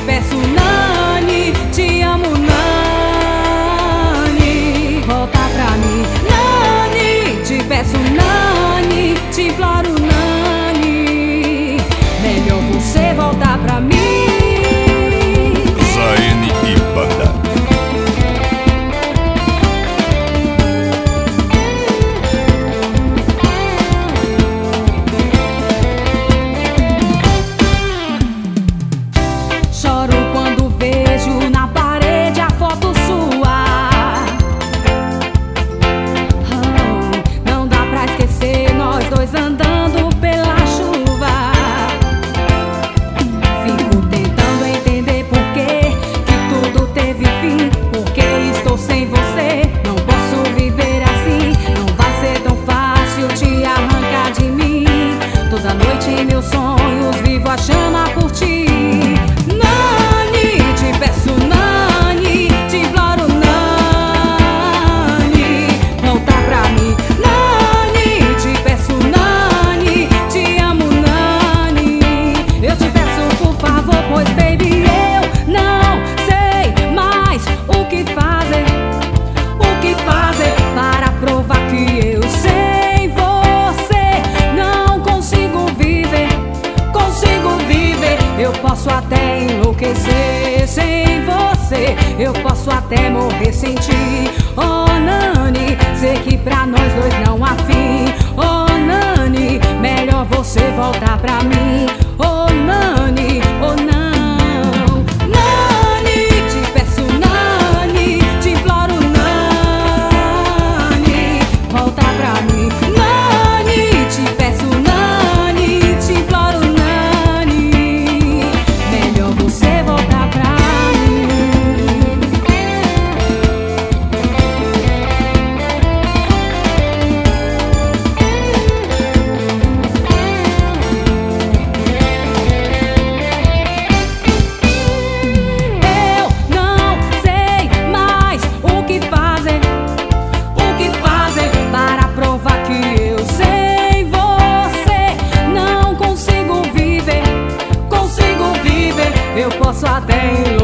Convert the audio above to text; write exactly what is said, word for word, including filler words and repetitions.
peço, Nani, te amo, Nani, volta pra mim. Nani, te peço, Nani, te imploro, Nani, melhor você voltar pra mim. Zaine e Banda. Choro quando vejo na parede a foto sua. Oh, não dá pra esquecer nós dois andando pela chuva. Fico tentando entender por que que tudo teve fim. Porque estou sem você, não posso viver assim. Não vai ser tão fácil te arrancar de mim. Toda noite em meus sonhos vivo a chama por ti. Nani, te peço, Nani, te imploro, Nani, volta pra mim. Nani, te peço, Nani, te amo, Nani, eu te peço por favor, pois baby, eu não sei mais o que fazer, o que fazer para provar que eu sem você não consigo viver, consigo viver. Eu posso até enlouquecer sem você, eu posso até morrer sem ti. Oh Nani, sei que pra nós dois não há fim. Oh Nani, melhor você voltar pra mim. Oh Nani, oh não. Nani, te peço, Nani, te imploro, Nani, volta pra mim. Nani, te peço, Nani, te imploro, Nani, melhor você voltar pra mim. Eu não sei mais o que fazer, o que fazer para provar que eu sem você não consigo viver, consigo viver. Eu posso até